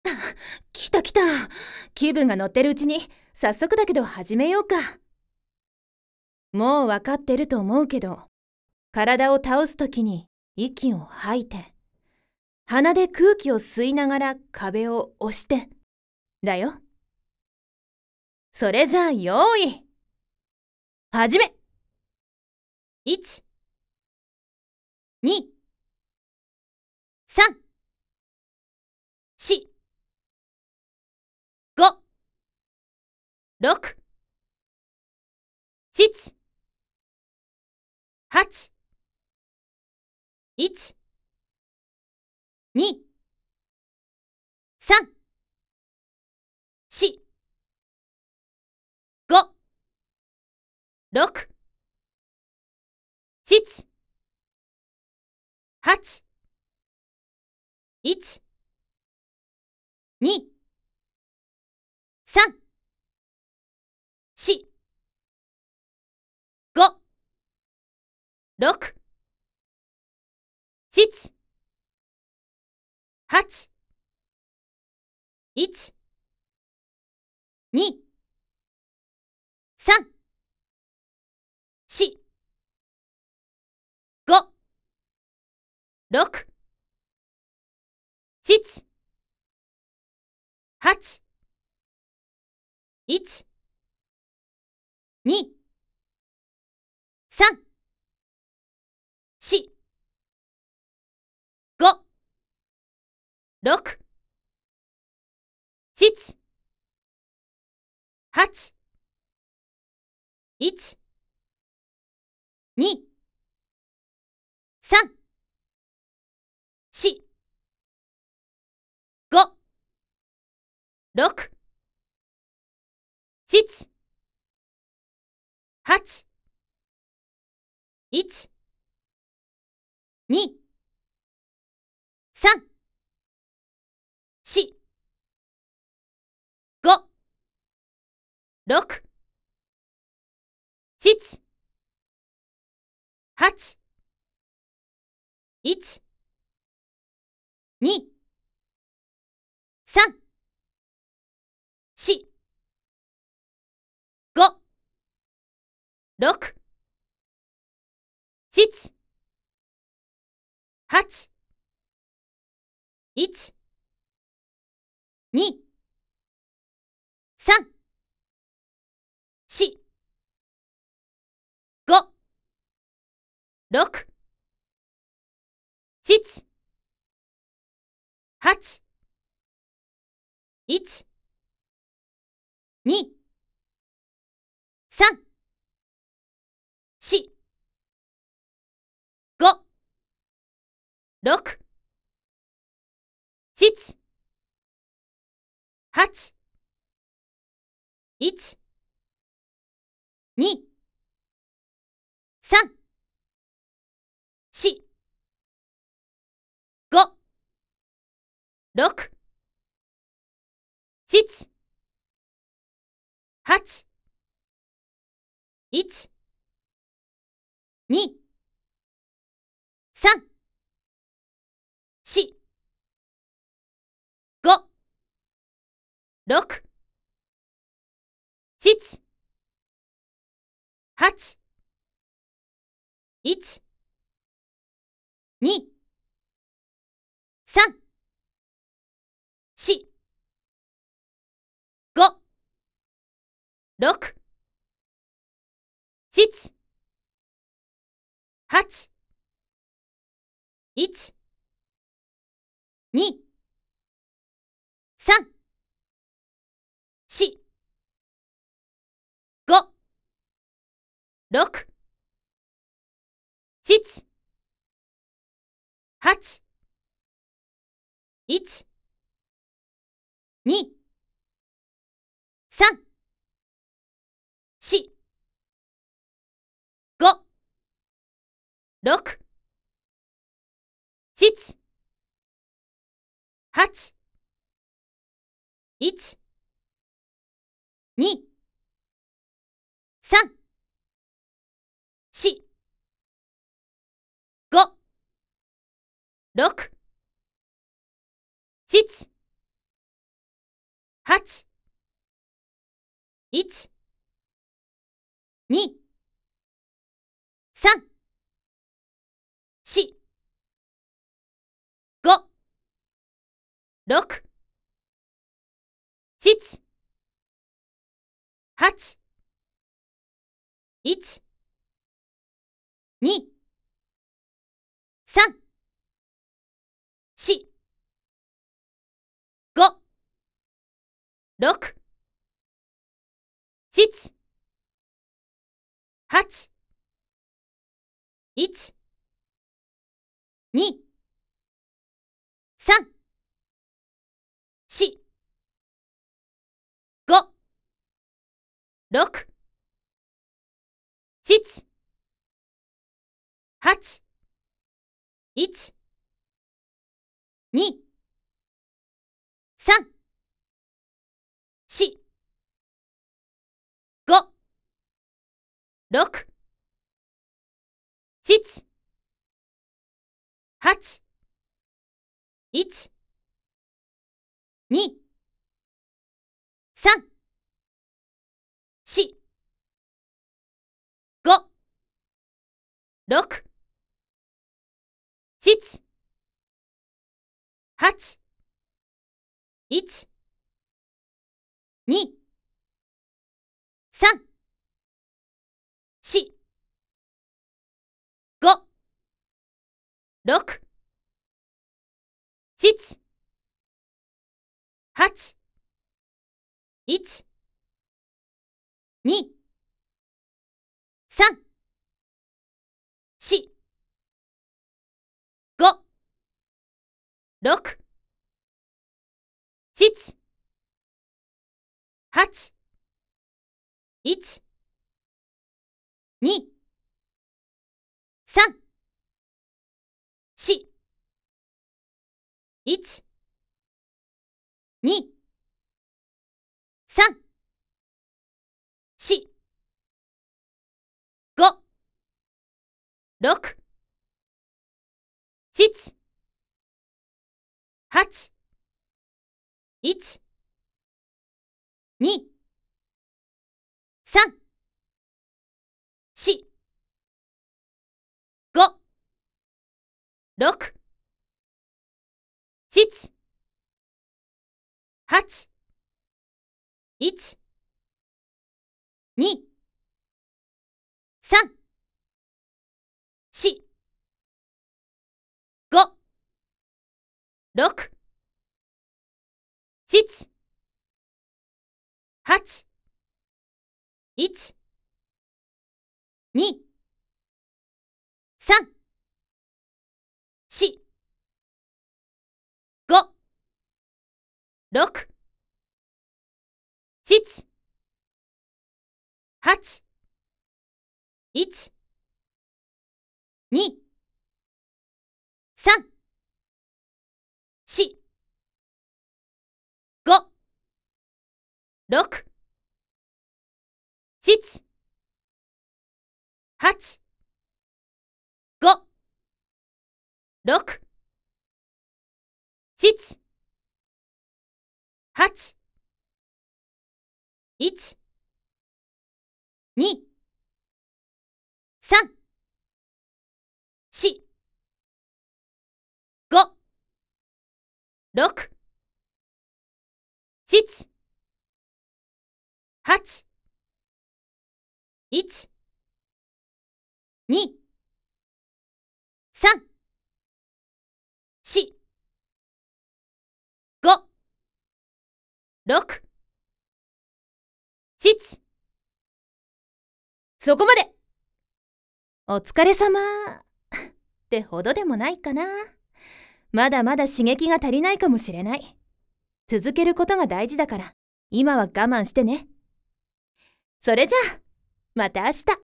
来た来た。気分が乗ってるうちに、早速だけど始めようか。もうわかってると思うけど、体を倒すときに息を吐いて、鼻で空気を吸いながら壁を押して、だよ。それじゃあ用意。始め。1、2、3、4、5、6、7、8、1、2、3、4、5、6、7、8、1、2、3、4、5、6、7、8、1、2、3、4、5、6、7、8、1、2、3、4、5、6、7、8、1、2、3、4、5、6、7、8、1、2、3、4、5、6、7、8、1、2、3、4、5、6、7、8、1、2、3、4、5、6、7、8、1、2、3、4、5、6、7、8、1、2、3、4、5、6、7、8、1、2、3、4、5、6、7、8、1、2、3、4、5、6、7、8、1、2、3、4、5、6、7、8、1、2、3、4、5、6、7、8、1、2、3、4、5、6、7、 8、1、2、3、4、5、6、7、8、1、2、3、4、5、6、7、8、1、2、3、4、5、6、7、8、1、2、3、4、5、6、7、8、1、2、3、4、5、6、7、8、1、2、3、4、5、6、7、8、1、2、3、4、5、6、7、8、1、2、3、4、1、2、3、4、5、6、7、8、1、2、3、4、5、6、7、8、1、2、3、4、5、6、7、8、1、2、3、4、5、6、7、8、1、2、3、4、5、6、7、8、5、6、7、8、1、2、3、4、5、6、7、8、1、2、3、4、5、6、7、そこまで。お疲れ様ってほどでもないかな。まだまだ刺激が足りないかもしれない。続けることが大事だから、今は我慢してね。それじゃあ、また明日。